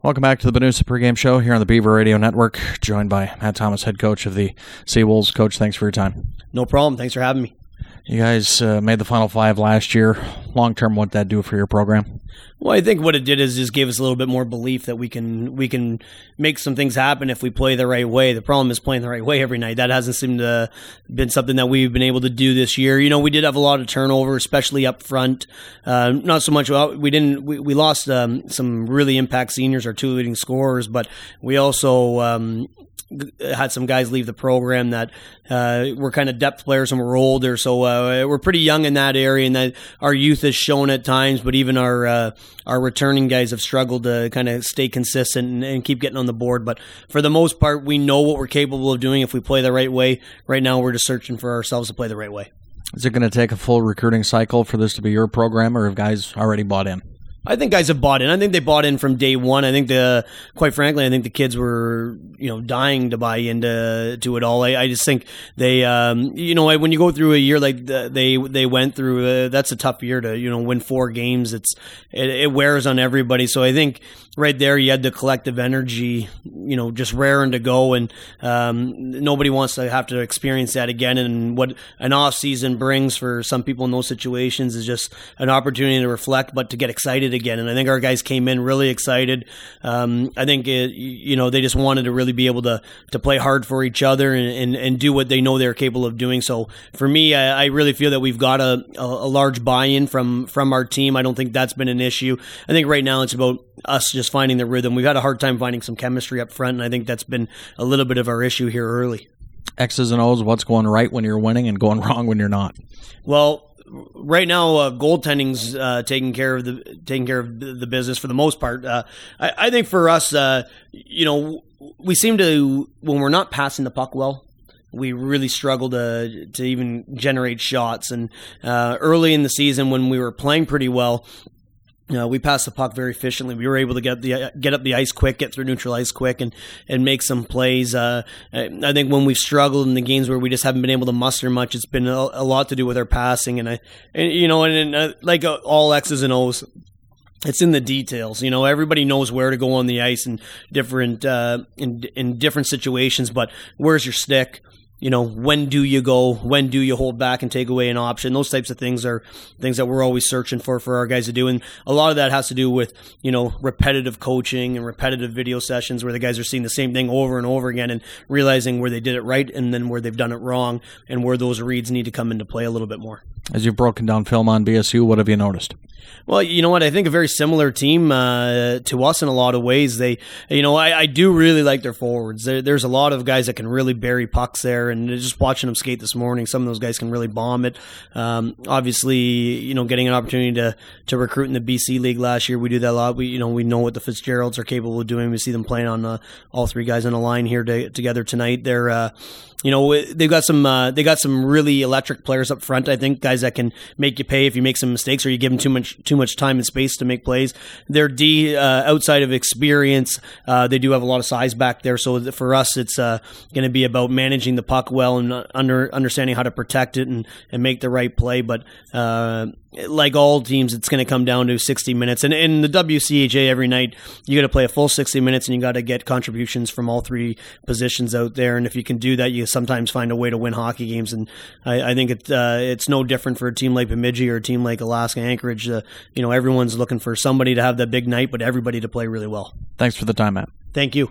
Welcome back to the Benusa pregame show here on the Beaver Radio Network, joined by Matt Thomas, head coach of the Seawolves. Coach, thanks for your time. No problem. Thanks for having me. You guys made the Final Five last year. Long term, what'd that do for your program? Well, I think what it did is just gave us a little bit more belief that we can make some things happen if we play the right way. The problem is playing the right way every night. That hasn't seemed to been something that we've been able to do this year. You know, we did have a lot of turnover, especially up front. Not so much. We lost some really impact seniors, our two leading scorers, but we also had some guys leave the program that were kind of depth players and were older. So we're pretty young in that area, and that our youth has shown at times, but even our returning guys have struggled to kind of stay consistent and keep getting on the board. But for the most part, we know what we're capable of doing if we play the right way. Right now, we're just searching for ourselves to play the right way. Is it going to take a full recruiting cycle for this to be your program, or have guys already bought in? I think guys have bought in. I think they bought in from day one. I think quite frankly, I think the kids were, dying to buy into it all. I just think they, when you go through a year like they went through, that's a tough year to, win 4 games. It wears on everybody. So I think right there you had the collective energy, just raring to go, and nobody wants to have to experience that again. And what an off season brings for some people in those situations is just an opportunity to reflect, but to get excited again. And I think our guys came in really excited. I think they just wanted to really be able to play hard for each other and do what they know they're capable of doing. So for me, I really feel that we've got a large buy-in from our team. I don't think that's been an issue. I think right now it's about us just finding the rhythm. We've had a hard time finding some chemistry up front, and I think that's been a little bit of our issue here early. X's and O's, what's going right when you're winning and going wrong when you're not? Well, right now, goaltending's taking care of the business for the most part. I think for us, we seem to, when we're not passing the puck well, we really struggle to even generate shots. And early in the season, when we were playing pretty well, we passed the puck very efficiently. We were able to get up the ice quick, get through neutral ice quick, and make some plays. I think when we've struggled in the games where we just haven't been able to muster much, it's been a lot to do with our passing. Like all X's and O's, it's in the details. Everybody knows where to go on the ice in different in different situations, but where's your stick? When do you go? When do you hold back and take away an option? Those types of things are things that we're always searching for our guys to do. And a lot of that has to do with, repetitive coaching and repetitive video sessions where the guys are seeing the same thing over and over again and realizing where they did it right and then where they've done it wrong and where those reads need to come into play a little bit more. As you've broken down film on BSU, what have you noticed? Well, you know what? I think a very similar team to us in a lot of ways. They, I do really like their forwards. There's a lot of guys that can really bury pucks there, and just watching them skate this morning, some of those guys can really bomb it. Obviously, getting an opportunity to recruit in the BC League last year, we do that a lot. We know what the Fitzgeralds are capable of doing. We see them playing on all 3 guys on the line here together tonight. They're they've got some really electric players up front. I think guys that can make you pay if you make some mistakes or you give them too much time and space to make plays. Their D, outside of experience, they do have a lot of size back there. So for us, it's going to be about managing the puck well and understanding how to protect it and make the right play. But like all teams, it's going to come down to 60 minutes. And in the WCHA every night, you got to play a full 60 minutes and you got to get contributions from all 3 positions out there. And if you can do that, you sometimes find a way to win hockey games. And I think it's no different for a team like Bemidji or a team like Alaska Anchorage. Everyone's looking for somebody to have that big night, but everybody to play really well. Thanks for the time, Matt. Thank you.